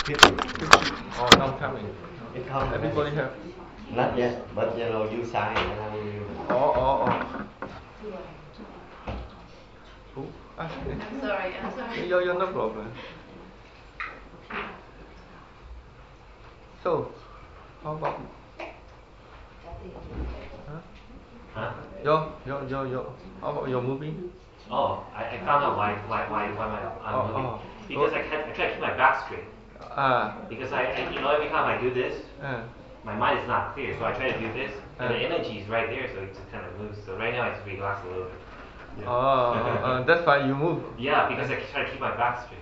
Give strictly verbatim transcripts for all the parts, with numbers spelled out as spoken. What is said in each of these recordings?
fifty. Oh, now coming. It comes. Everybody have? Not yet, but you know, you sign and I will use it. Oh, oh, oh. Who? Ah, I'm sorry, I'm sorry. you're, you're no problem. So, how about huh? Huh? Yo, yo, yo, yo. How about your moving? Oh, I, I found out why why why why my, I'm Oh, moving. oh. Because I can't I try to keep my back straight. Ah. Because I, I you know every time I do this, Uh, my mind is not clear. So I try to do this, and the Uh. energy is right there, so it just kind of moves. So right now I just relax a little bit. oh, uh, that's why you move. Yeah, because I try to keep my back straight.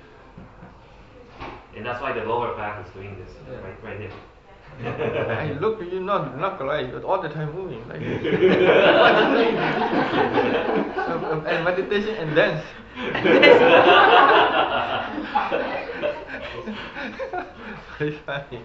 And that's why the lower back is doing this Yeah. right right there. Hey, look, you're not not correct. You're all the time moving like this. Um, and meditation and dance. Very funny.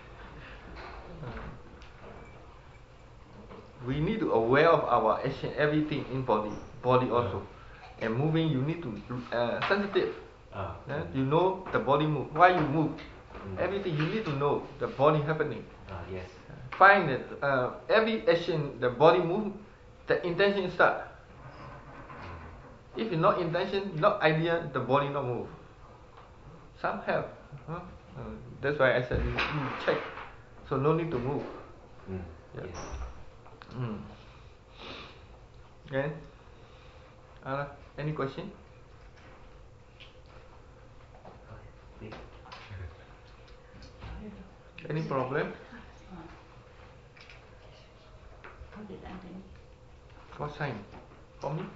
We need to aware of our action, everything in body, body also, and moving. You need to uh, sensitive. Oh. Eh? You know the body move. Why you move? Mm. Everything you need to know the body happening. Uh, yes. Find that uh, every action the body move, the intention start. If you no intention, no idea, the body not move. Some have. Huh? Uh, that's why I said you, you check. So no need to move. Mm. Yeah. Yes. Mm. Okay. Uh, any question? Any problem? What sign? For me?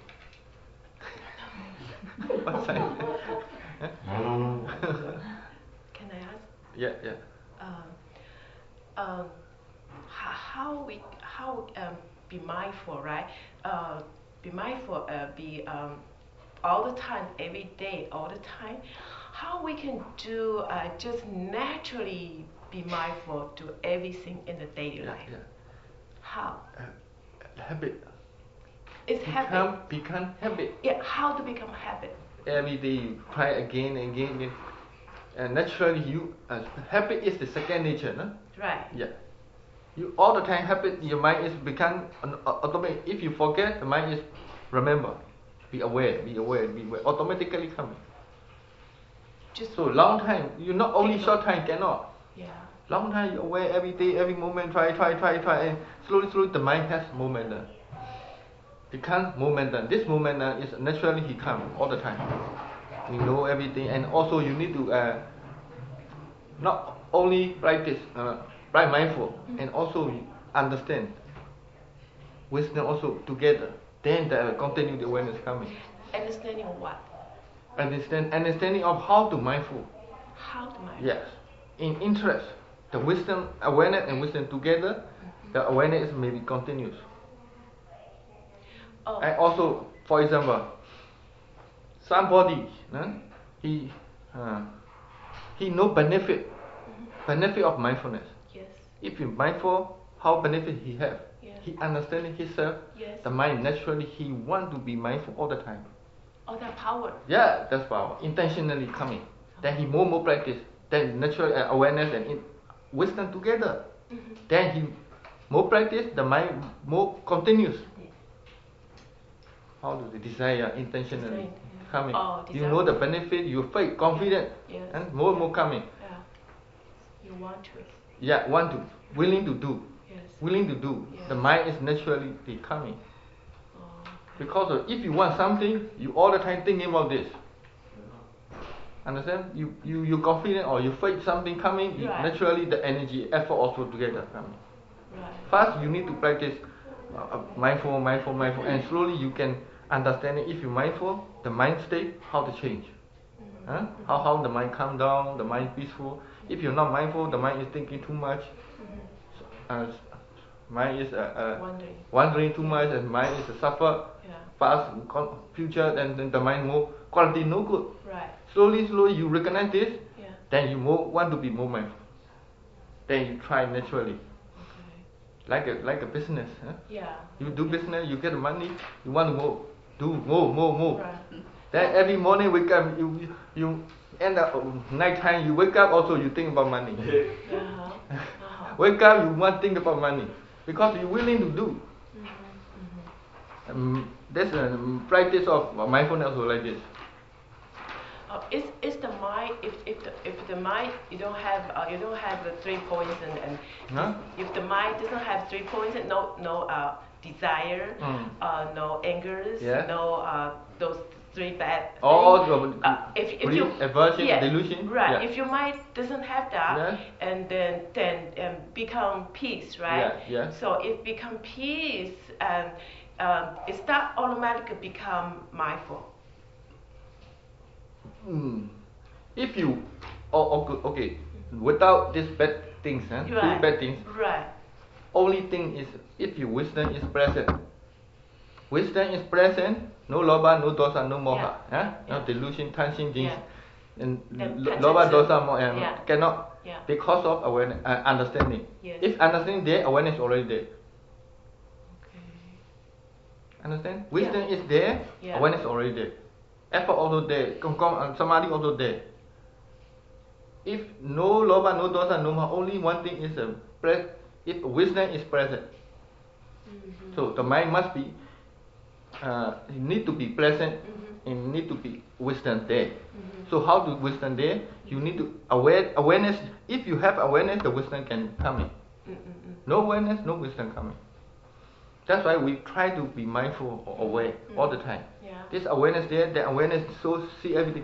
What sign? Huh? No, no, no. Can I ask? Yeah, yeah. Um, um, h- how we how um be mindful, right? Uh, be mindful. Uh, be um all the time, every day, all the time. How we can do uh, just naturally be mindful to everything in the daily Yeah, life. yeah. How? Uh, habit. It's habit. Become, become habit. Yeah. How to become habit? Every day you try again and again, again. And naturally you uh, habit is the second nature, no? Right. Yeah. You all the time habit, your mind is become an uh, automatic. If you forget, the mind is remember. Be aware, be aware, be aware. Automatically coming. Just So long time, you not only Think short of- time cannot. Yeah. Long time you aware every day, every moment, try, try, try, try, and slowly, slowly the mind has momentum. Become momentum. This momentum is naturally he come all the time. You know everything, and also you need to uh, not only practice, uh, right mindful, Mm-hmm. and also understand. Wisdom also together. Then the continued awareness coming. Understanding of what? Understand, understanding of how to mindful. How to mind? Yes, in interest, the wisdom, awareness, and wisdom together, the awareness may be continuous. Oh. And also, for example, somebody, huh, he, uh, he no benefit, benefit of mindfulness. Yes. If you mindful, how benefit he have? Yes. He understanding himself. Yes. The mind naturally he want to be mindful all the time. Oh, that power. Yeah, that's power. Intentionally coming. Then he more more practice. Then natural uh, awareness and in, wisdom together. Mm-hmm. Then he more practice. The mind more continuous. How do the desire intentionally Design, yeah. coming? Oh, You desire. know the benefit. You feel confident. Yes. And more and more coming. Yeah. You want to. Yeah, want to, willing to do, Yes. willing to do. Yes. The mind is naturally coming. Oh, okay. Because of, if you want something, you all the time thinking about this. Understand? You you you confident or you feel something coming. You, Right. naturally, the energy, effort also together coming. Right. First, you need to practice uh, mindful, mindful, mindful, and slowly you can understand it. If you mindful, the mind state how to change. Mm-hmm. Huh? How how the mind calm down, the mind peaceful. If you're not mindful, the mind is thinking too much. Mm-hmm. Uh, mind is uh, uh, Wondering. wondering too much, and mind is uh, suffer. Yeah. Past, con- future, and then the mind more quality no good. Right. Slowly, slowly you recognize this, Yeah. then you more want to be more mindful. Then you try naturally, Okay. like a like a business. Huh? Yeah. You do business, you get money, you want to more, do more, more, more. Right. Then every morning wake up, you you, you end up night time. You wake up also you think about money. Uh-huh. Uh-huh. Wake up you want think about money because you're willing to do. Mhm, mhm. Um, that's a practice of mindfulness also like this. Uh, is is the mind if if the if the mind you don't have uh, you don't have the three points and, and Huh? if the mind doesn't have three points and no no uh, desire, Mm. uh, no angers, Yeah. no uh, those three bad things. All the uh, if if you greed, aversion, yeah, delusion. right. Yeah. If your mind doesn't have that, Yeah. and then then um, become peace, right? Yeah, yeah. So it become peace and um, it start automatically become mindful. Mm. If you, oh, okay, okay, without these bad things, huh? Three Right. bad things. Right. Only thing is if your wisdom is present. Wisdom is present, no loba, no dosa, no moha. Yeah. Huh? No Yeah. delusion, tension, things. Yeah. And Then lo- contention. loba, dosa, moha, and Yeah. cannot Yeah. because of awareness, uh, understanding. Yes. If understanding there, awareness is already there. Okay. Understand? Wisdom is there, Yeah. awareness is already there. Effort also there, com- com- uh, samadhi also there. If no loba, no dosa, no moha, only one thing is uh, pres- if wisdom is present. Mhm. So the mind must be, uh, it need to be present, Mhm. and need to be wisdom there. Mhm. So how to wisdom there? You need to aware awareness. If you have awareness, the wisdom can come in. Mm, mm, mm. No awareness, no wisdom coming. That's why we try to be mindful or aware all the time. Yeah. This awareness there, that awareness, so see everything.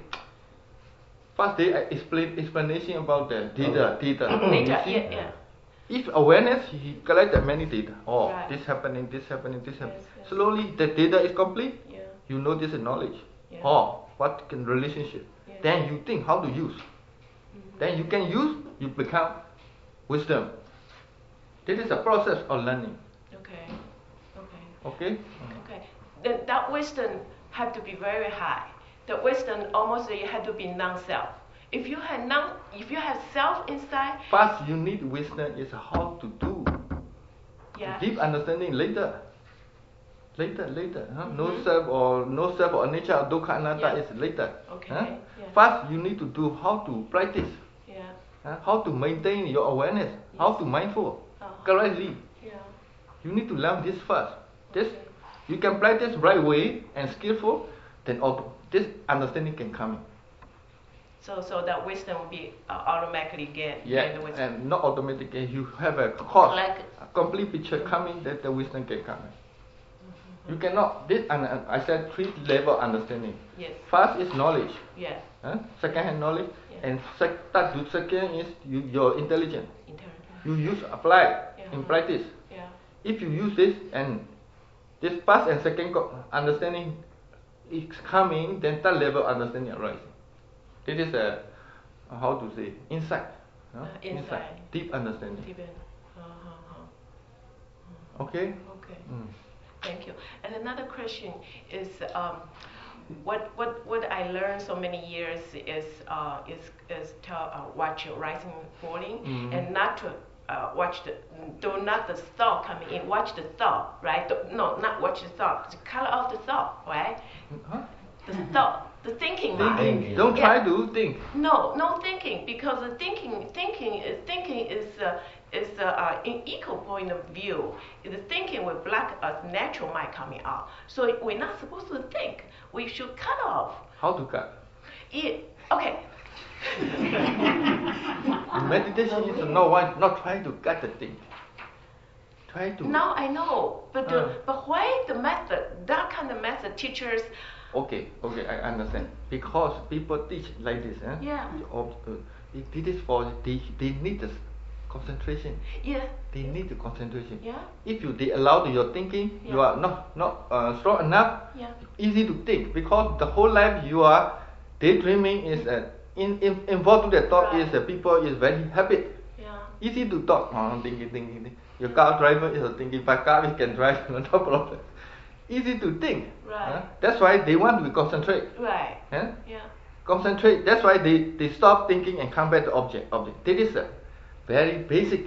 First day I explain explanation about the data, data. Nature, You see? yeah, yeah. If awareness, he collected many data. Oh, Right. this happening, this happening, this happening. Yes, yes. Slowly, the data is complete. Yeah. You know this is knowledge. Yeah. Oh, what can relationship? Yeah. Then you think how to use. Mhm. Then you can use, you become wisdom. This is a process of learning. Okay. Okay. Okay? Okay. Then that wisdom have to be very high. The wisdom almost you have to be non-self. If you have non, if you have self inside, First, you need wisdom is how to do. yeah. Deep understanding later. Later, later. Huh? No Mhm. self or no self or nature or dukkha anatta Yeah. is later. Okay, Huh? yeah. First, you need to do how to practice. Yeah. Huh? How to maintain your awareness. How Yes. to mindful Uh-huh. correctly. Yeah. You need to learn this first. This Okay. you can practice right way and skillful, then auto, this understanding can come in. So so that wisdom will be uh, automatically get Yeah, get the wisdom. and not automatically. You have a course, Like- a complete picture coming, that the wisdom can come in. You cannot. This and I said three level understanding. Yes. First is knowledge. Yeah. Huh? Second hand knowledge, Yeah. and sec- third to second is you, your intelligence. Intelligence. You use apply Yeah. in practice. Yeah. If you use this and this first and second co- understanding is coming, then third level understanding arises. This is a uh, how to say insight. huh? Uh, insight. deep understanding. Even. Uh-huh. Okay. Okay. Mm. Thank you. And another question is, um, what what what I learned so many years is uh, is is to uh, watch your rising and falling, Mhm. and not to uh, watch the do not the thought coming in. Watch the thought, right? Do, no, not watch the thought. The color of the thought, right? Huh? The thought, the thinking mind. Thinking. Don't Yeah. try to think. No, no thinking, because the thinking, thinking is thinking is uh, is uh, uh, in equal point of view. The thinking will block us natural mind coming out. So we're not supposed to think. We should cut off. How to cut? It, okay. Meditation is not one, not trying to cut the thing. Try to. Now I know, but the, Uh. but why the method? That kind of method teachers. Okay, okay, I understand. Because people teach like this, eh? Yeah. Of, uh, it, it is for they, they need the concentration. Yeah. They need the concentration. Yeah. If you they allow your thinking, you Yeah. are not not uh, strong enough. Yeah. Easy to think because the whole life you are daydreaming is uh, in, in involved to the thought Right. is uh, people is very habit. Yeah. Easy to talk. Oh, thinking, thinking, thinking. Your car driver is a thinking. By car we can drive, no problem. Easy to think. Right. huh? That's why they want to concentrate. Right. huh? Yeah. Concentrate. That's why they, they stop thinking and come back to object. Object. This is a very basic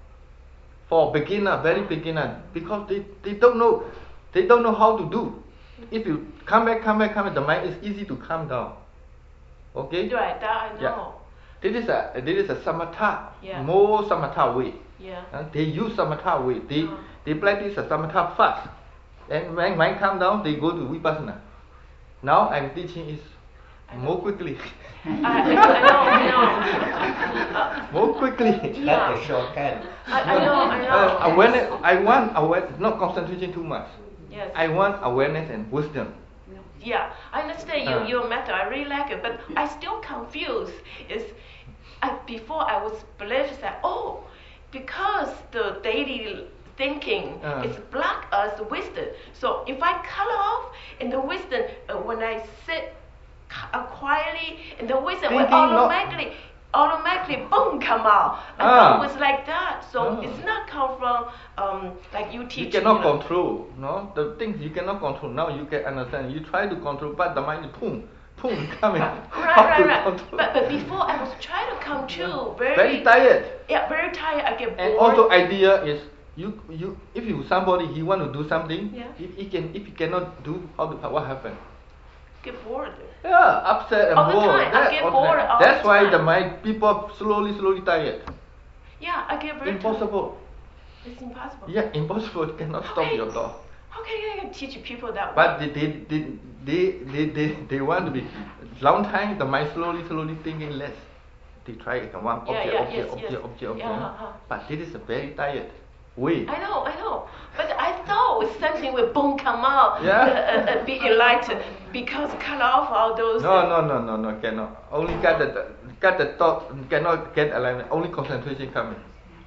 for beginner, very beginner, because they, they don't know they don't know how to do. If you come back, come back, come back, the mind is easy to calm down. Okay? Right, that I know. Yeah. This is a this is a samatha, Yeah. more samatha way. Yeah. Uh, they use samatha way. They Uh. they practice a samatha fast, and when mind calm down, they go to vipassana. Now I'm teaching is more quickly. I, I know, I know. Uh, More quickly. Yeah. That's a shortcut. I, I know, I know. Uh, awareness. I want awareness, not concentration too much. Yes. I want awareness and wisdom. Yeah, I understand you, Uh. your method. I really like it, but I still confused. Is I, before I was believed that oh, because the daily thinking Uh. is block us wisdom. So if I cut off and the wisdom uh, when I sit uh, quietly and the wisdom will Thinking not- automatically. automatically boom come out. I Ah. thought it was like that. So Ah. it's not come from um, like you teach. You cannot know. control, no? The things you cannot control. Now you can understand. You try to control, but the mind is boom, boom coming. Right, How right, to right. control? But, but before I was trying to come to very, Very tired. Yeah, very tired. I get bored. And also idea is you you if you somebody he want to do something, Yeah. if he can if he cannot do how to, what happen? get bored. Yeah, upset and All the bored. time. I That get all the bored time. all That's the why time. the mind people slowly slowly tired. Yeah, I get very Impossible. tired. It's impossible. Yeah, impossible. You cannot stop Okay. your thought. How can I teach people that But way? they, they, they, they, they, they, they want to be long time. The mind slowly, slowly thinking less. They try it one Yeah, object, yeah, object, yes, object, yes. object, object. Yeah, uh-huh. But this is a very tired way. I know, I know. But I thought it was something will boom come out. Yeah. Uh, uh, uh, be enlightened because cut off all those. No, no, no, no, no, cannot. Only get the get the thought, cannot get alignment. Only concentration coming.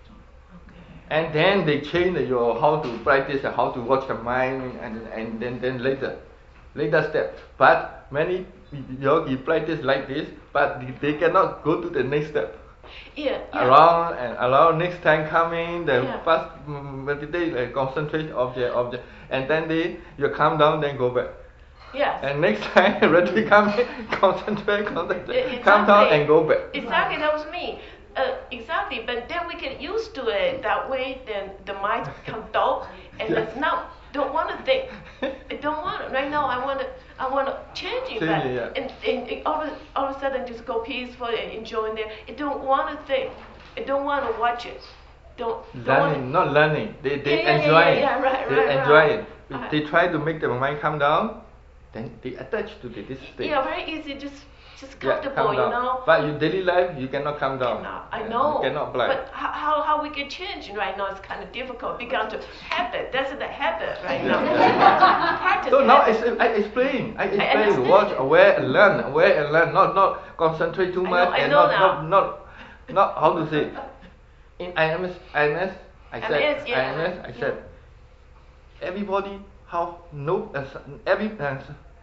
And then they change your how to practice, how to watch the mind, and, and then, then later, later step. But many yogi practice like this, but they cannot go to the next step. Yeah, yeah. Around and allow next time coming, the Yeah. first mm, meditate, uh, concentrate object, object, and then they you calm down, then go back. Yes. And next time ready come in, concentrate, concentrate, E- calm down exactly. and go back. Exactly, that was me. Uh, exactly, but then we get used to it that way. Then the mind come dull, and Yeah. it's now don't want to think. I don't want it right now. I want to. I want to change it, Change but it, yeah. and, and, and all, of, all of a sudden just go peaceful and enjoying there. I don't want to think. I don't want to watch it. Don't. don't wanna, Learning, not learning. They they Yeah, yeah, yeah, enjoy yeah, it. yeah, right, they right, enjoy right. it. If Uh, they try to make their mind calm down, then they attach to the, this state. Yeah, very easy. Just just Yeah, comfortable, calm you down. know. But your daily life, you cannot calm down. Cannot. I Yeah, know. You cannot blind. But how, how, how we can change right now is kind of difficult. Become to habit. That's the habit right now. Practice So now habit. I, I explain. I explain. understand. Watch, aware and learn. Aware and learn. Not not concentrate too I much know- I and know not, now. not not not how to say. In I M S I M S I said I M S, yeah. I M S I said everybody how no uh, every uh,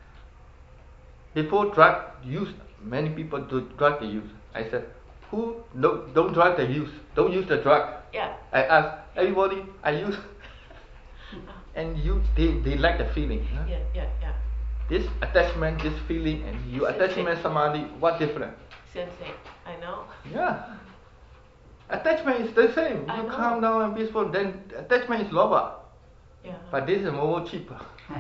before drug use many people do drug they use. I said who don't don't drug they use don't use the drug. Yeah. I asked everybody I use and you they, they like the feeling. Huh? Yeah, yeah, yeah. This attachment, this feeling, and you Same attachment thing. samadhi, what different? Same thing. I know. Yeah. Attachment is the same. I You know. calm down and peaceful, then attachment is lower. Yeah. But this is more cheaper.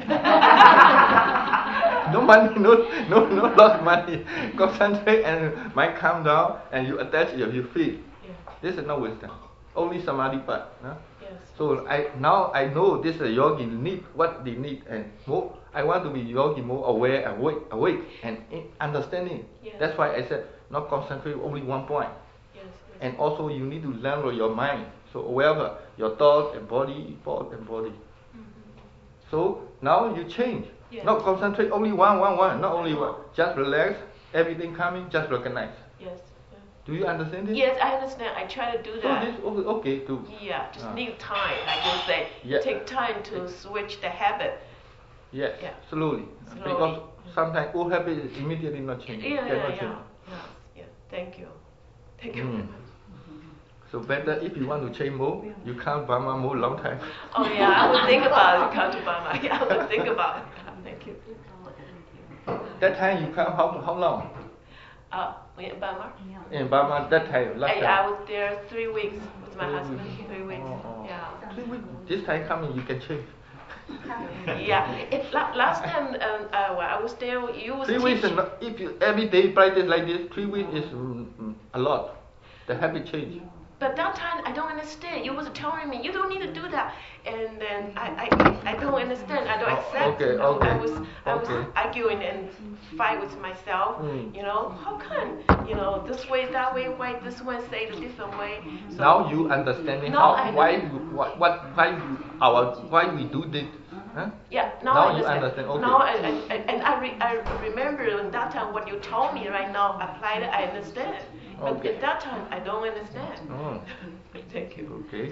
No money, no no no lost money. Concentrate and mind calm down and you attach you, you feel. Yeah. This is no wisdom. Only samadhi part. Huh? Yes. So I now I know this is yogi need what they need and more. I want to be yogi more aware, awake, awake and in understanding. Yes. That's why I said not concentrate only one point. Yes. Yes. And also you need to learn with your mind. So wherever your thought and body, thought and body. So now you change. Yes. Not concentrate only one, one, one. Not only one. Just relax. Everything coming. Just recognize. Yes. Yeah. Do you understand this? Yes, I understand. I try to do So that. this okay, okay too. Yeah, just Ah. need time. I can say Yeah. take time to switch the habit. Yes, Yeah. slowly. Slowly. Because sometimes old habit is immediately not change. Yeah, yeah, Cannot yeah, change. yeah, yeah. Thank you. Thank you. Mm. very much. So better if you want to change more, you can't Burma more long time. Oh yeah, I will think about it. Come to Burma. Yeah, I will think about it. Thank you. That time you come how, how long? Uh, in Burma. In Burma that time, last I, time. I was there three weeks with my Three husband. weeks. Three weeks. Oh, oh. Yeah. Three weeks. This time coming you can change. Yeah. It, la- last time um, uh, when I was there, you was Three weeks, is teaching. not, if you every day practice like this, three weeks is mm, mm, a lot. The habit change. But that time I don't understand. You was telling me you don't need to do that, and then I I, I don't understand. I don't Oh, accept. okay, you know, okay, I was I was okay. arguing and fight with myself. Mm. You know, how come? You know, this way, that way. Why this one say a different way? So, Now you understanding No, how I- why you, what what why you, our why we do this. Huh? Yeah, now, Now I you understand. understand, okay. Now I, I, I and I, re, I remember at that time what you told me right now. Applied it, I understand. But Okay. at that time I don't understand. Oh. Thank you. Okay.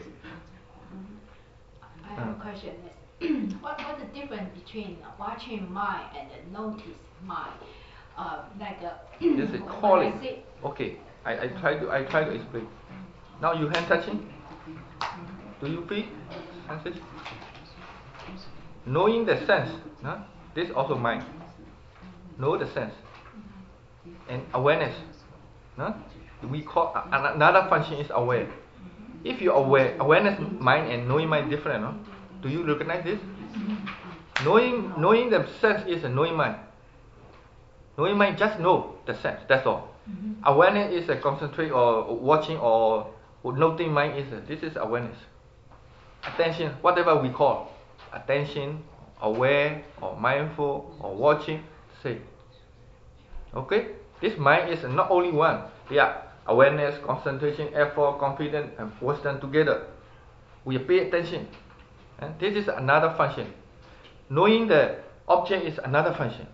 I have a question. Is what what's the difference between watching mind and the notice mind? Uh, like uh, This is when I calling. see- Okay. I, I try to I try to explain. Now you hand touching. Do you feel senses? Knowing the sense, huh? This also mind. Know the sense and awareness. Huh? We call a- an- another function is aware. If you aware, awareness mind and knowing mind different. No? Do you recognize this? Knowing knowing the sense is a knowing mind. Knowing mind just know the sense. That's all. Awareness is a concentrate or watching or noting mind is a, this is awareness. Attention, whatever we call attention, aware or mindful or watching, say. Okay? This mind is not only one. They are awareness, concentration, effort, confidence, and wisdom together. We pay attention. And this is another function. Knowing the object is another function.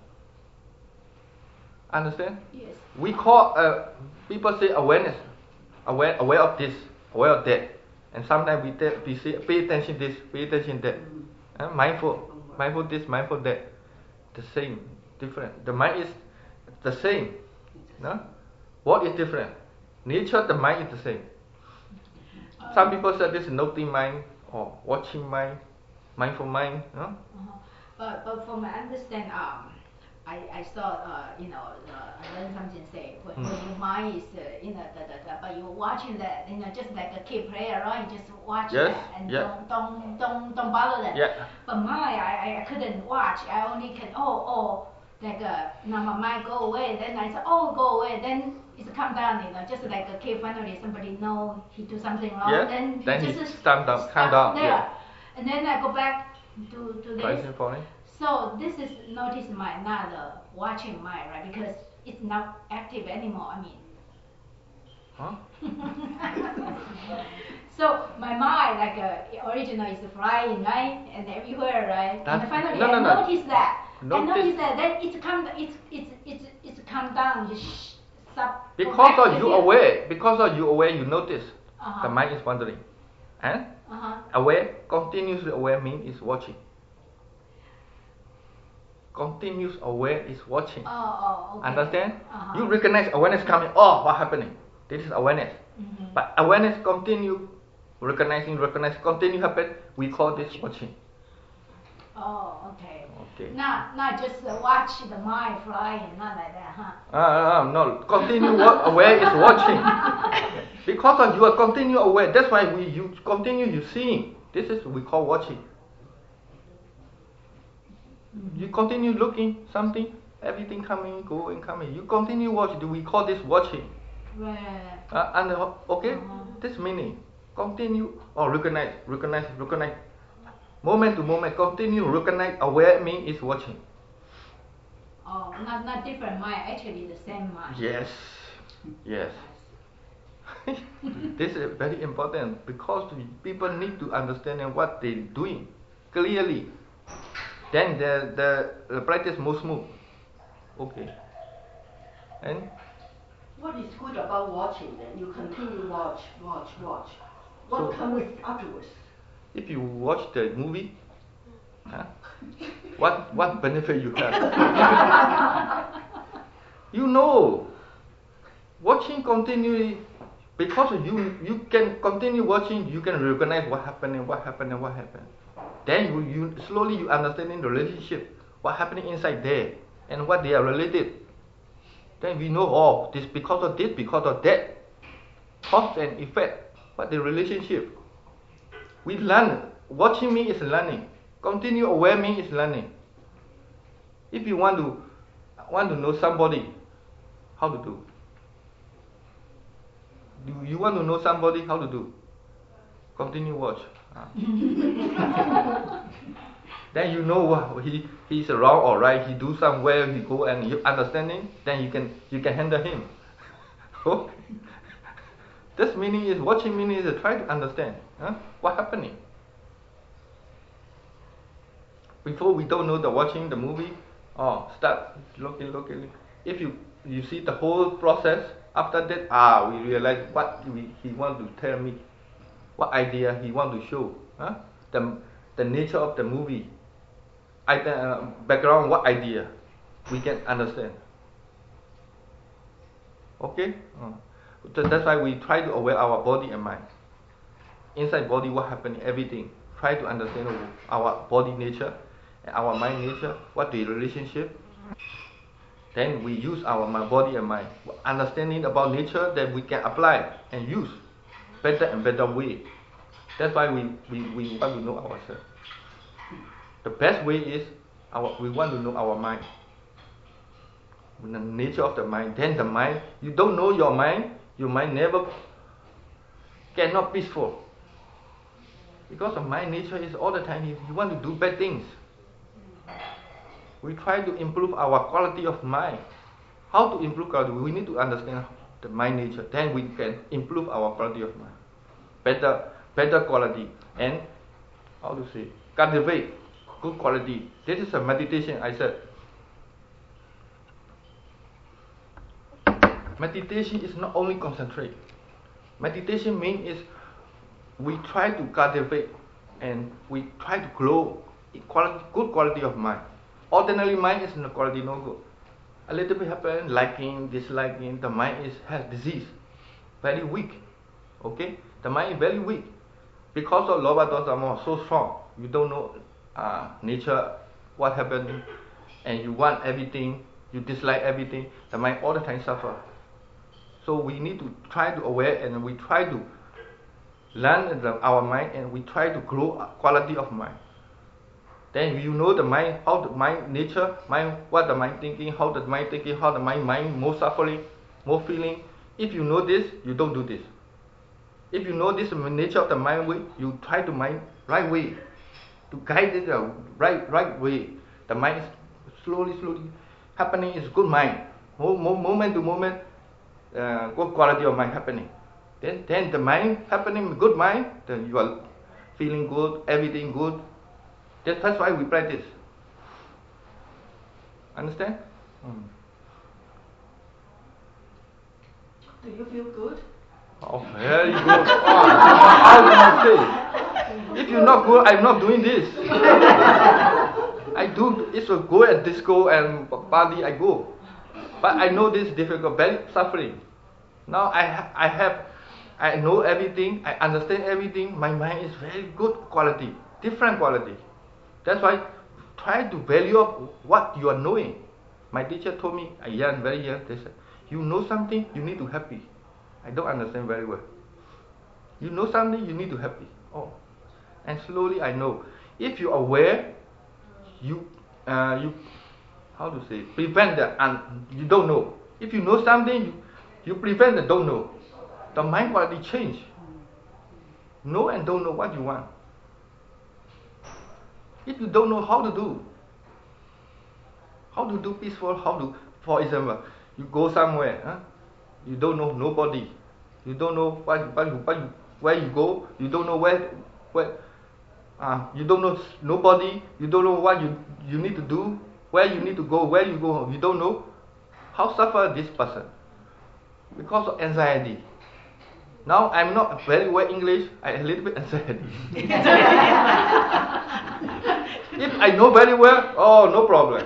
Understand? Yes. We call uh, people say awareness, aware aware of this, aware of that, and sometimes we tell, we say pay attention this, pay attention that, uh, mindful, mindful this, mindful that, the same, different. The mind is the same, no? What is different? Nature of the mind is the same. Some people say this is noting mind or watching mind, mindful mind, no? Uh-huh. But but from my understand, um, I I saw uh you know uh, I learned something say when, Hmm. when your mind is uh, you know the, the, the, but you're watching that you know just like a kid play around, you just watch Yes, that and yeah. don't don't don't don't bother that. Yeah. But mine I, I couldn't watch. I only can oh oh like uh now my mind go away. Then I say oh go away. Then it's come down. You know just like a kid finally somebody know he do something wrong. Yeah, Then, then he just calm down- stop calm down, there. yeah. And then I go back to to this. Rising, falling. So this is notice mind, not the watching mind, right? Because it's not active anymore. I mean. Huh? So my mind, like uh, original, is flying, right, and everywhere, right? That's- and finally, no, no, I no. notice that. I Notice- notice that. Then it's come, it's it's it's it's come down. Just stop. go Because back of to you here. aware, because of you aware, you notice Uh-huh. the mind is wandering, and Uh-huh. aware, continuously aware means is watching. Continuous aware is watching. Oh, oh, okay. Understand? Uh-huh. You recognize awareness coming. Oh, what happening? This is awareness. Mhm. But awareness continue, recognizing, recognize, continue happen. We call this watching. Oh, okay. Okay. Not not just uh, watch the mind flying, not like that, huh? Ah, ah, ah, no, continue wa- aware is watching. Because of you are continue aware. That's why we you continue you seeing. This is we call watching. You continue looking something, everything coming, going, coming. You continue watching. We call this watching. Right. Uh, and uh, okay, Uh-huh. this meaning continue or recognize, recognize, recognize. Moment to moment, continue recognize. Aware mean is watching. Oh, not not different mind. Actually, the same mind. Yes, yes. This is very important because we- people need to understand what they're doing clearly. Then the, the the practice more smooth. Okay. And What is good about watching then? You continue watch, watch, watch. What So- comes afterwards? if you watch the movie, huh, what what benefit you have? You know, watching continually because you you can continue watching. You can recognize what happened and what happened and what happened. Then you, you slowly you understanding the relationship, what happening inside there, and what they are related. Then we know, oh, this because of this, because of that, cause and effect, what the relationship. We learn. Watching me is learning. Continue aware means is learning. If you want to want to know somebody, how to do? Do you want to know somebody, how to do? Continue watch. Ah. Then you know what he he's wrong or right. He do somewhere he go and you understanding. Then you can you can handle him. Okay. This meaning is watching meaning is try to understand huh? What happening. Before we don't know the watching the movie. Oh, start looking looking. If you you see the whole process. After that, ah, we realize what we, he want to tell me, what idea he want to show, huh? the the nature of the movie, I, uh, background, what idea, we can understand. Okay, uh, so that's why we try to aware our body and mind. Inside body, what happening, everything. Try to understand our body nature and our mind nature, what the relationship. Then we use our body and mind, understanding about nature that we can apply and use better and better way. That's why we, we, we want to know ourselves. The best way is our, we want to know our mind. The nature of the mind. Then the mind, you don't know your mind, your mind never cannot peaceful. Because the mind nature is all the time, you want to do bad things. We try to improve our quality of mind. How to improve quality? We need to understand the mind nature. Then we can improve our quality of mind. Better, better quality. And how to say? Cultivate good quality. This is a meditation. I said. Meditation is not only concentrate. Meditation means is we try to cultivate and we try to grow quality, good quality of mind. Ordinary mind is no quality, no good. A little bit happen, liking, disliking. The mind is has disease, very weak. Okay, the mind is very weak because of lobha dosa moha so strong. You don't know uh, nature, what happened, and you want everything. You dislike everything. The mind all the time suffer. So we need to try to aware and we try to learn the, our mind and we try to grow quality of mind. Then you know the mind, how the mind nature, mind, what the mind thinking, how the mind thinking, how the mind mind more suffering, more feeling. If you know this, you don't do this. If you know this nature of the mind way, you try to mind right way, to guide it the right right way. The mind is slowly, slowly happening is good mind. More, more, moment to moment, uh, good quality of mind happening. Then, then the mind happening, good mind, then you are feeling good, everything good. That's why we practice. Understand? Mm. Do you feel good? Oh, very good. Oh, how can I say? If you're not good, I'm not doing this. I do. It's a go at disco and party. I go, but I know this is difficult, very suffering. Now I ha- I have, I know everything. I understand everything. My mind is very good quality, different quality. That's why try to value of what you are knowing. My teacher told me, I young, very young, they said, you know something, you need to happy. I don't understand very well. You know something, you need to happy. Oh, and slowly I know. If you are aware, you, uh, you, how to say, prevent the and you don't know. If you know something, you, you prevent the don't know. The mind quality change. Know and don't know what you want. If you don't know how to do, how to do peaceful, how to, for example, you go somewhere, huh? You don't know nobody, you don't know what, what, what you, where you go, you don't know where, where, uh, you don't know nobody, you don't know what you, you need to do, where you need to go, where you go, you don't know. How suffer this person? Because of anxiety. Now I'm not very well English, I have a little bit anxiety. If I know very well, oh, no problem.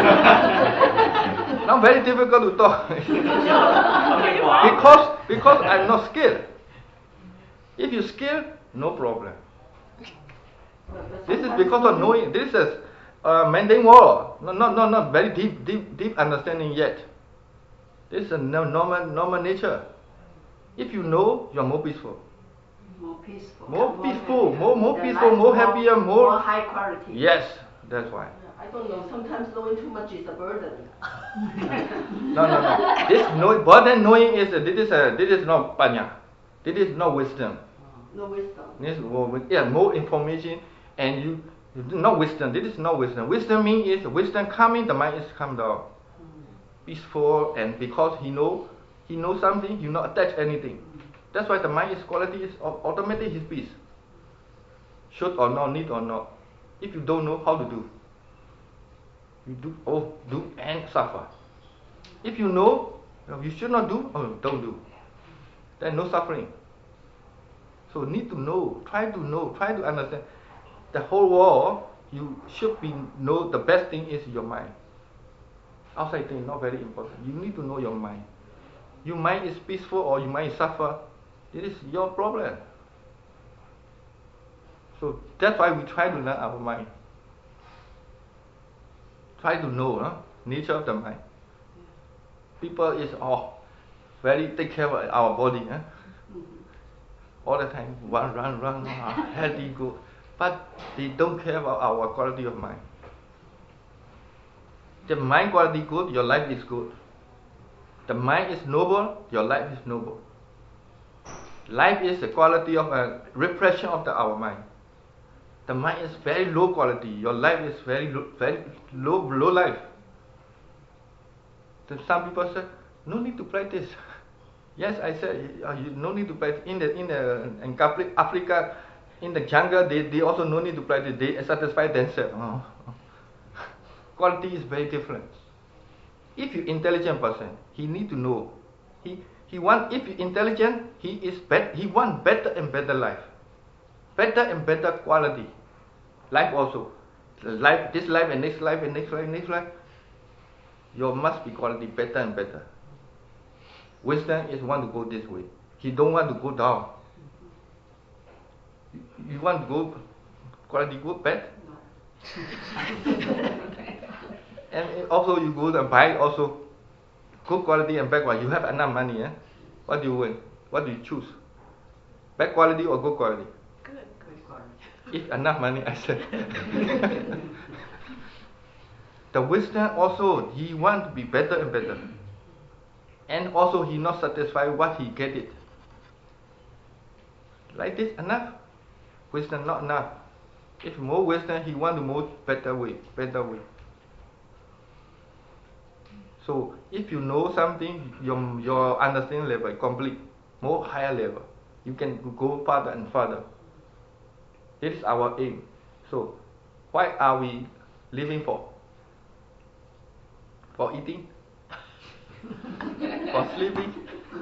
Now very difficult to talk. because because I'm not skilled. If you skilled, no problem. This is because of knowing. This is uh, mundane world. Not not not not very deep deep deep understanding yet. This is a normal normal nature. If you know, you are more peaceful. More peaceful. More peaceful, happier. more more The peaceful, life more happier, more. more high quality. Yes, that's why. Yeah, I don't know. Sometimes knowing too much is a burden. No, no, no. This know, more than knowing is uh, this is a this is not panya. This is not wisdom. No wisdom. This more, yeah, more information and you not wisdom. This is not wisdom. Wisdom means is wisdom coming, the mind is come down, peaceful, and because he know he knows something, he not attach anything. That's why the mind is quality is au- automatically his peace. Should or not, need or not. If you don't know how to do, you do oh do and suffer. If you know you should not do, oh don't do. Then no suffering. So need to know, try to know, try to understand. The whole world, you should be know the best thing is your mind. Outside thing not very important. You need to know your mind. Your mind is peaceful or your mind suffer. It is your problem. So that's why we try to learn our mind. Try to know huh, nature of the mind. People is oh, very take care of our body. Huh? All the time, run, run, run, healthy, good. But they don't care about our quality of mind. The mind quality good, your life is good. The mind is noble, your life is noble. Life is the quality of a repression of the, our mind. The mind is very low quality. Your life is very low, very low, low life. So some people say, no need to practice. Yes, I said uh, you no need to practice. In the in the in Africa, in the jungle, they, they also no need to practice. They satisfy themselves. Oh. Quality is very different. If you intelligent person, he need to know. He he want if you intelligent, he is bet he want better and better life, better and better quality, life also, life this life and next life and next life and next life. Your must be quality better and better. Wisdom is want to go this way. He don't want to go down. You, you want to go quality good, bad? And also you go and buy also good quality and bad quality. You have enough money, eh? What do you want? What do you choose? Bad quality or good quality? Good, good quality. If enough money, I said. The wisdom also, he want to be better and better. And also he not satisfied what he get it. Like this enough. Wisdom not enough. If more wisdom, he want to more better way, better way. So if you know something, your your understanding level complete, more higher level, you can go further and further. This is our aim. So why are we living for? For eating? For sleeping?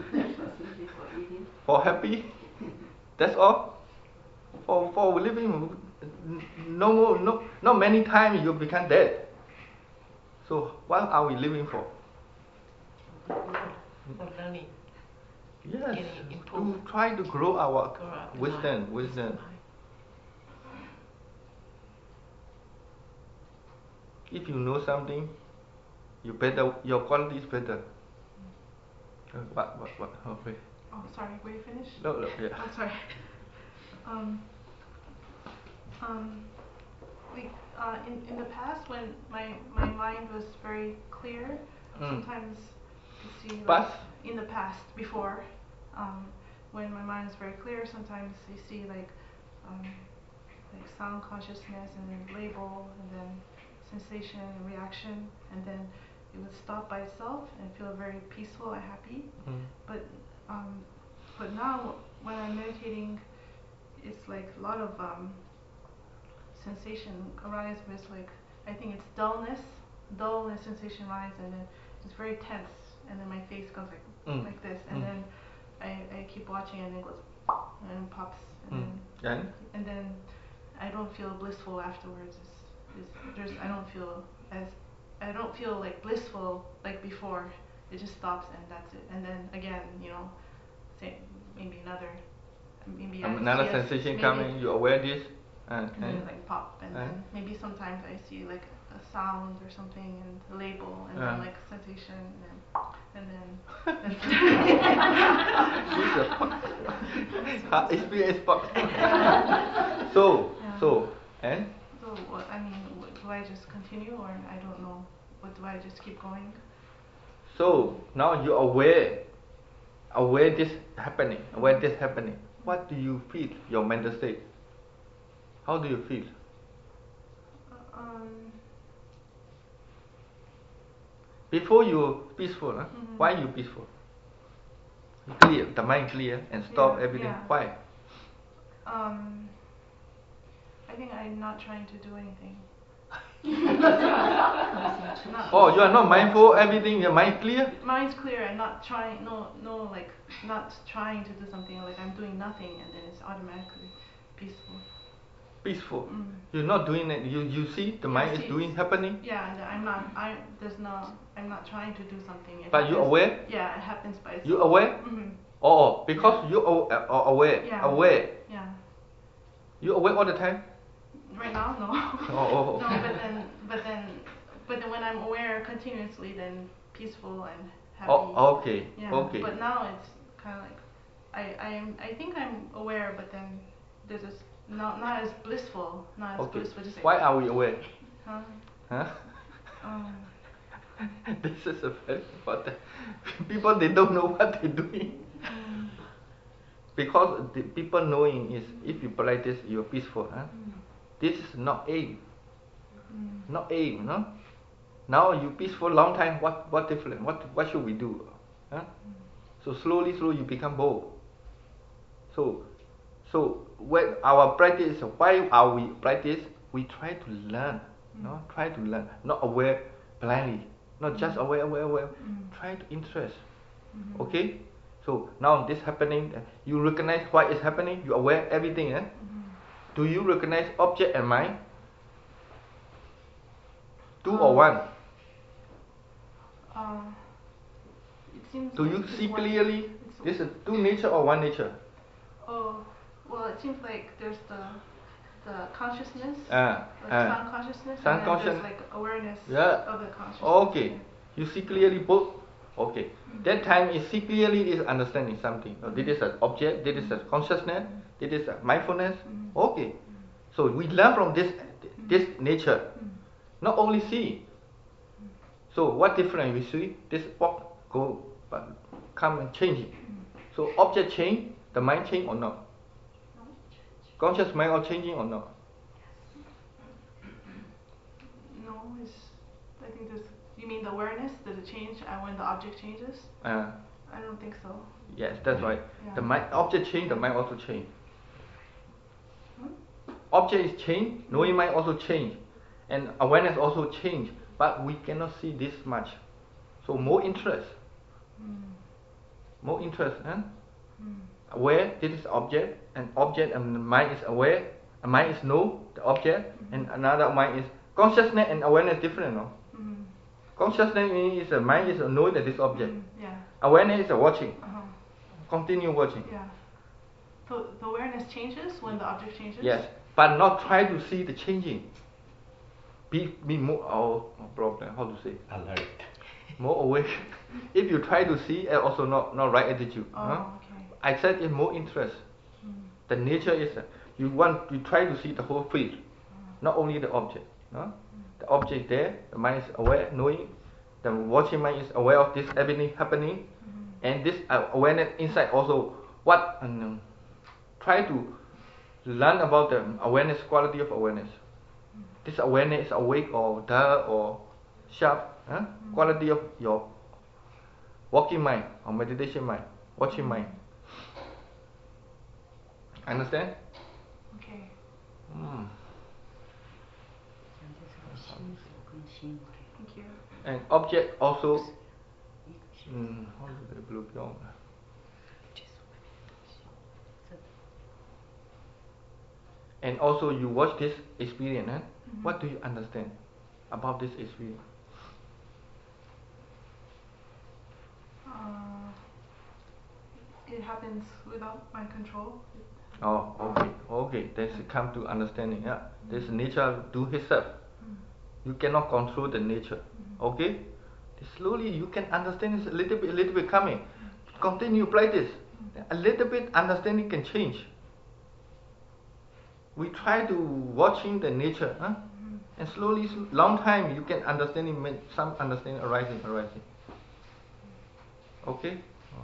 For happy? That's all. For for living, no more, no, not many times you become dead. So what are we living for? For learning. Yes, Getting to improved. try to grow our Grow our wisdom, mind. wisdom. If you know something, you better, your quality is better. Uh, what, what, what? Okay. Oh, sorry, were you finished? No, no, yeah. Oh, sorry. Um, um, we, uh, in, in the past, when my, my mind was very clear, Mm. sometimes you see, like, Past? in the past, before, um, when my mind is very clear, sometimes you see like, um, like sound consciousness and then label and then sensation and reaction, and then it would stop by itself and feel very peaceful and happy. Mm. But um, but now when I'm meditating, it's like a lot of um, sensation arise with, like, I think it's dullness, dullness sensation rise, and then it's very tense, and then my face goes like Mm. like this, and Mm. then I, I keep watching, and it goes and it pops, and Mm. then And? and then I don't feel blissful afterwards. It's, it's, there's I don't feel as I don't feel like blissful like before. It just stops and that's it. And then again, you know, say maybe another maybe I Another see a- sensation maybe- coming, you aware this? Uh, and then and it like pop, and uh. then maybe sometimes I see like a sound or something and a label, and Uh. then like sensation, and then and then that's This is a Ha- experience box. So, Yeah. so, and So what, I mean, what, do I just continue or I don't know? What do I just keep going? so now you're aware, aware this happening, aware this happening. What do you feel? Your mental state. How do you feel? Uh, um, Before you peaceful, huh? Mhm. Why you peaceful? Clear, the mind clear and stop Yeah, everything. yeah. Why? um, I think I'm not trying to do anything. Not- Oh, you are not mindful. Everything your mind clear. Mind's clear. I'm not trying. No, no, like not trying to do something. Like I'm doing nothing, and then it's automatically peaceful. Peaceful. Mm. You're not doing it. You you see the Yeah, mind is see. doing happening. Yeah, and I'm not. I there's no. I'm not trying to do something. It But you happens- aware? Yeah, it happens by itself. You aware? Mhm. Oh, because you aw- uh, aware, Yeah. aware. Yeah. You aware all the time. Right now, no. Oh, oh, No, okay. but then, but then, but then when I'm aware continuously, then peaceful and happy. Oh, okay, Yeah. okay. But now it's kind of like, I, I'm, I think I'm aware, but then there's this not, not as blissful, not as Okay. blissful. Just like, Why are we aware? Huh? Huh? Um, This is a very important. People they don't know what they're doing. mm, Because the people knowing is if you practice you're peaceful. Huh? mm, This is not aim. mm, Not aim, no? Now you peaceful long time, what what different? What what should we do? Huh? So slowly, slowly you become bold. So so when our practice, why are we practice? We try to learn, no? Try to learn, not aware blindly, not just aware, aware, aware. Mm. Try to interest. mhm, Okay? So now this happening, uh, you recognize why it's happening, you aware everything, eh? mhm. Do you recognize object and mind? Two or Um, one? Uh, it seems. Do like you it's see one- clearly it's this is two nature or one nature? Oh, well, it seems like there's the the consciousness, Ah, like ah. sound consciousness, Sound and then conscious- there's like awareness Yeah. of the consciousness. Okay. Yeah. You see clearly both? Okay. That time is see clearly is understanding something. Oh, this is an object, this is a consciousness, this is a mindfulness. Mhm. Okay. So we learn from this this nature. Mm. Not only see. So what difference we see? This box go but come and change it. So object change, the mind change or not? Conscious mind or changing or not? No, it's. I think there's. You mean the awareness? Does it change uh, when the object changes? Uh, I don't think so. yes, that's right. Yeah. The mind object change, the mind also change. Hmm? Object is change, knowing mind also change, and awareness also change. But we cannot see this much. So more interest, Mm. more interest. Huh? Mm. Aware, this is object, and object and the mind is aware. A mind is know the object, and another mind is consciousness and awareness different. No? Mm. Consciousness is a mind is a knowing that this object. Mm. Yeah. Awareness is a watching. Uh-huh. Continue watching. Yeah. So the awareness changes when the object changes. Yes, but not try to see the changing. Be be more oh problem. How to say? Alert. More awake. If you try to see, uh, also not not right attitude. Oh, huh? okay. I said it's more interest. Mm. The nature is uh, you want you try to see the whole field, not only the object. No? The object is there. The mind is aware, knowing. The watching mind is aware of this everything happening, Mhm. and this uh, awareness inside also what um, try to learn about the awareness quality of awareness. This awareness is awake or dull or sharp. Huh? Quality of your walking mind or meditation mind, watching mind. Understand? Okay. Mm. Thank you. And object also. Mm, how do they look on? And also you watch this experience. Huh? Mhm. What do you understand about this experience? Uh, it happens without my control. Oh, okay, okay. That's come to understanding. Yeah, this nature do itself. Mm. You cannot control the nature. Okay, Slowly you can understand this a little bit, a little bit coming. Continue practice. A little bit understanding can change. We try to watching the nature, huh? And slowly, long time you can understanding, some understanding arising, arising. Okay?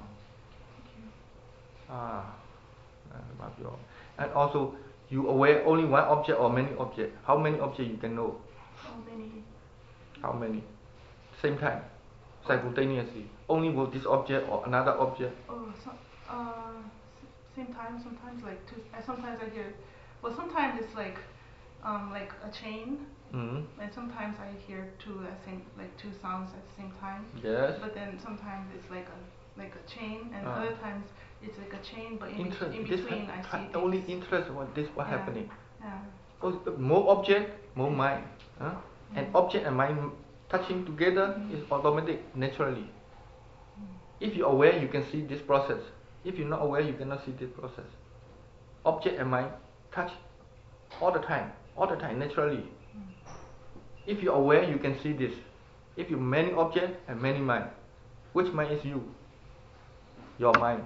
Ah, about your. And also, you aware only one object or many objects? How many objects you can know? How many? How many? Same time, simultaneously. Only with this object or another object? Oh, so, uh, same time. Sometimes like two. I sometimes I hear. Well, sometimes it's like, um, like a chain. Mm-hmm. And sometimes I hear two at same like two sounds at the same time. Yes. But then sometimes it's like a like a chain, and Ah. other times it's like a chain, but in, Interest. in This between ha- I ha- see only things. interest what this what Yeah. happening. Yeah. Oh, more object, more mind. Huh? Mm. And object and mind touching together is automatic, naturally. If you're aware, you can see this process. If you're not aware, you cannot see this process. Object and mind touch all the time, all the time, naturally. If you're aware, you can see this. If you many object and many mind, which mind is you? Your mind.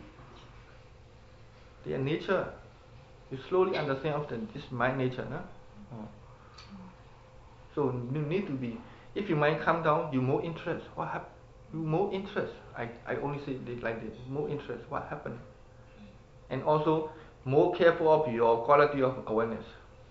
Their nature. You slowly understand of the, this mind nature. No? Oh. So you need to be. If your mind come down, you more interest. What happened? You more interest. I, I only say it like this. More interest. What happened? And also more careful of your quality of awareness.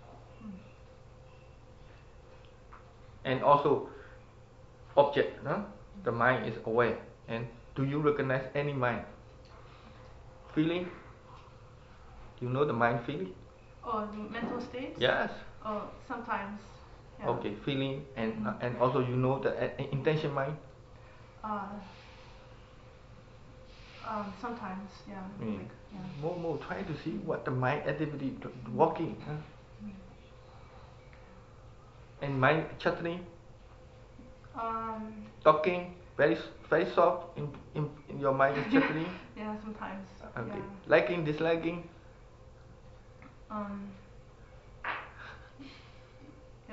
And also object. No? The mind is aware. And do you recognize any mind? Feeling? You know the mind feeling? Oh, the mental states? Yes. Oh, sometimes. Yeah. Okay, feeling and uh, and also you know the uh, intention mind? Uh, um, sometimes, yeah. Mm. Like, yeah. More, more try to see what the mind activity t- walking. Huh? Mm. And mind chattering, Um, talking, very s- very soft in in, in your mind is chattering. yeah, sometimes. Okay. Yeah. Liking, disliking. Um, yeah.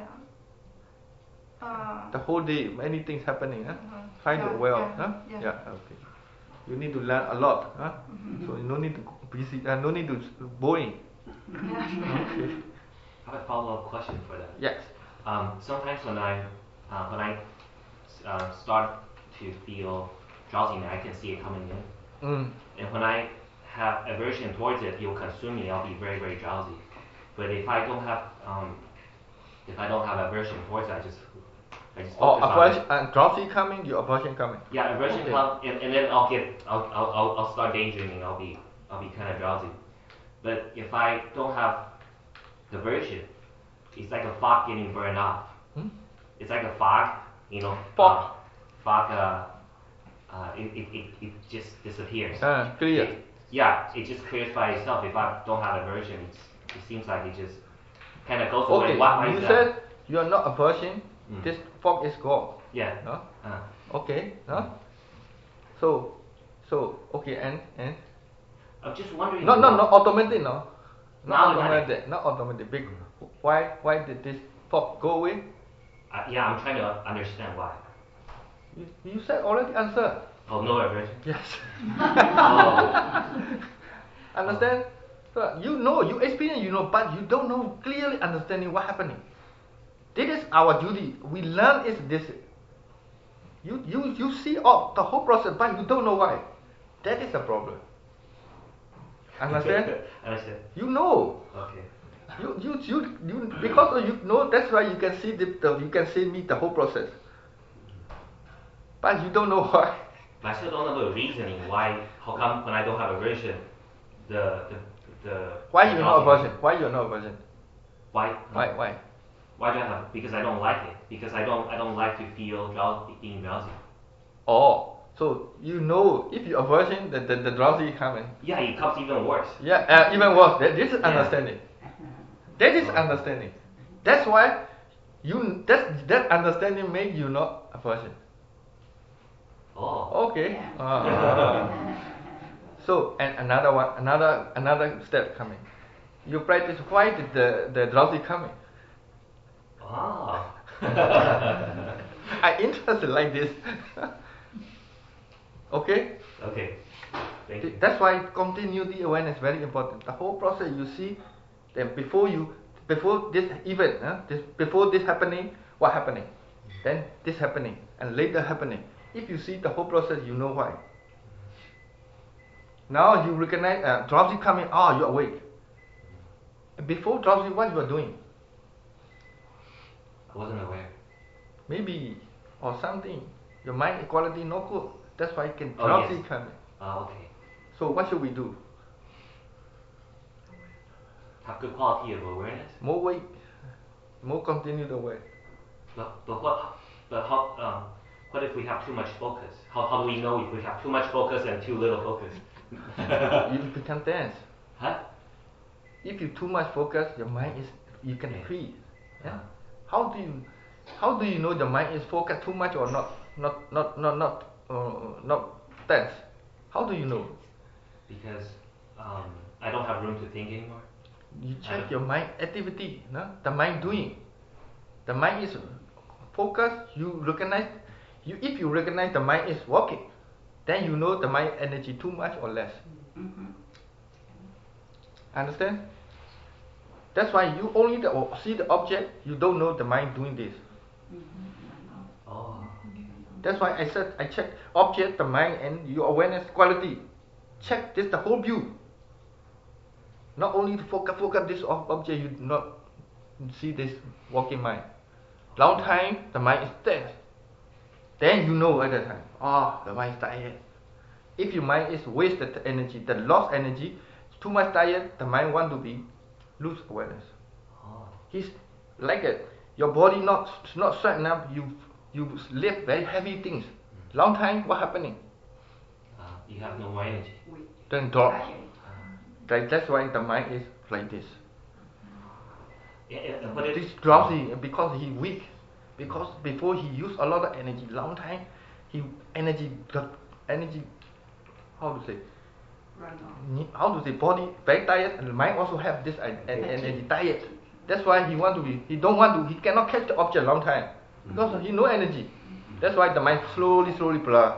Uh, The whole day, many things happening. Huh? uh-huh. Try to Yeah, aware of. yeah, Huh? yeah. Okay. You need to learn a lot. Huh? Mhm. So you no need to go busy. Uh, no need to s- boring. Yeah. Okay. I have a follow-up question for that. Yes. Um, sometimes when I uh, when I uh, start to feel drowsiness, I can see it coming in, Mm. and when I have aversion towards it, it will consume me. I'll be very very drowsy. But if I don't have um, if I don't have aversion towards it, I just I just Or focus on aversion, it. uh, drowsy coming, your aversion coming. Yeah, aversion Okay. comes, and, and then I'll get I'll, I'll I'll I'll start daydreaming. I'll be I'll be kind of drowsy. But if I don't have the aversion, it's like a fog getting burned off. Hmm? It's like a fog, you know. Fog. Uh, fog. Uh, uh, it, it, it, it just disappears. Uh, clear. It, yeah, it just clears by itself. If I don't have aversion, it's, it seems like it just kind of goes away. Okay, Why, why you is that? said you are not aversion. Mm. This fog is gone. Yeah. No? Uh, Okay. No? So, so okay, and and I'm just wondering. no, no, what- no, automatic, no, Not not automatic. automatic, not automatic. Big. Why, why did this fog go away? Uh, yeah, I'm trying to understand why. You, you said already answer. Oh, no aversion. Yes. Oh. Understand? So you know, you experience, you know, but you don't know clearly understanding what happening. This is our duty. We learn is this. You you you see all the whole process, but you don't know why. That is the problem. Understand? Understand. You know. Okay. You you you you because of you know that's why you can see the, the you can see me the whole process. But you don't know why. But I still don't know the reasoning why. How come when I don't have aversion, the the the. Why the you not drowsiness- aversion? Why you not aversion? Why? Why why? Why do I have? Because I don't like it. Because I don't I don't like to feel drowsy, being drowsy. Oh, so you know if you aversion, the the, the drowsy coming. Yeah, it comes even worse. Yeah, uh, even worse. That, this is Yeah. understanding. That is understanding. That's why you that that understanding make you not aversion. Oh. Okay. Ah. So and another one, another another step coming. You practice. Why did the the drowsy coming? Ah. I interested like this. Okay? Okay. Thank you. That's why continuity awareness is very important. The whole process you see, then before you, before this event, huh, this, before this happening, what happening? Then this happening, and later happening. If you see the whole process, you know why. Now you recognize uh, drowsy coming. Ah, you're awake. Before drowsy, what you are doing? I wasn't aware. Maybe or something. Your mind quality not good. That's why it can Oh, drowsy yes. coming. Ah, okay. So what should we do? Have good quality of awareness. More weight, more continued aware. But, but what? But how? Um, what if we have too much focus? How, how do we know if we have too much focus and too little focus? You become tense. Huh? If you too much focus, your mind is you can Yeah. freeze. Yeah? Uh-huh. How do you how do you know the mind is focused too much or not not not not not uh, not tense? How do you know? Because um, I don't have room to think anymore. You I check don't- your mind activity, no? The mind doing. The mind is focused. You recognize. You if you recognize the mind is working, then you know the mind energy too much or less. Understand? That's why you only the, see the object. You don't know the mind doing this. Oh. That's why I said I check object, the mind, and your awareness quality. Check this the whole view. Not only to focus focus this ob- object, you do not see this walking mind. Long time the mind is tense. Then you know at the time, oh, the mind is tired. If your mind is wasted energy, the lost energy, too much tired, the mind want to be lose awareness. Oh. He's like a, your body not not strong enough. You you lift very heavy things. Long time, what happening? Uh, you have no more energy. Then drop. Uh, Like that's why the mind is like this. yeah, yeah, but it, This drowsy because he weak. Because before he used a lot of energy, long time, he energy the energy. How to say? Ni- How to say? Body very tired, and the mind also have this en- en- energy tired. That's why he want to be. He don't want to. He cannot catch the object long time because he no energy. That's why the mind slowly, slowly blur.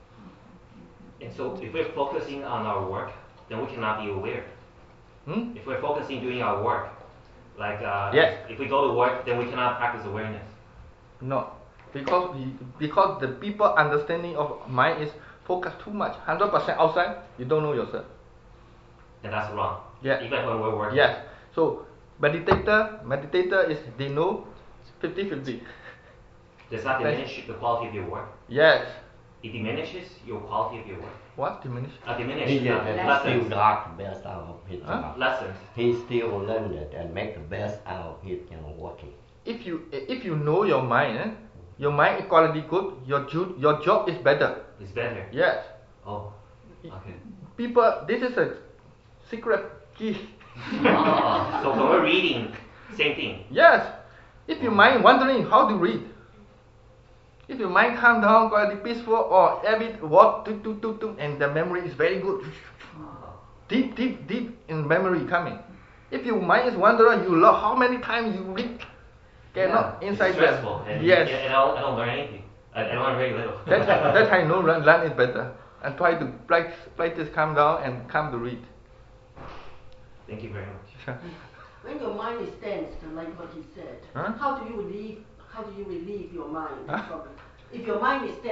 And so if we're focusing on our work, then we cannot be aware. Hmm? If we're focusing doing our work, like uh, Yes. if we go to work, then we cannot practice awareness. No, because he, because the people understanding of mind is focus too much, hundred percent outside. You don't know yourself. And that's wrong. Yeah. Even when we're working. Yes. So meditator, meditator is they know fifty-fifty. Does that Thank- diminish the quality of your work? Yes. It diminishes your quality of your work. What diminish? Uh, diminish He uh, uh, still lessons. got the best out of his Huh? job. Lessons. He still learned it and make the best out of his you know, working. If you if you know your mind, eh, your mind is quality good. Your jo- your job is better. It's better. Yes. Oh. Okay. People, this is a secret key. Ah, so when we're reading, same thing. Yes. If your mind wondering how to read, if your mind calm down, quite peaceful, or every word, tuk, tuk, tuk, tuk, and the memory is very good, deep, deep, deep in memory coming. If your mind is wandering, you love how many times you read, cannot It's inside stressful. there. And, Yes. and I, don't, I don't learn anything. I, I learn very little. That time, that time no run, run is better. And try to practice, practice calm down and come to read. Thank you very much. When your mind is tense, like what he said, Huh? how do you relieve? How do you relieve your mind Huh? from it? If your mind is tense.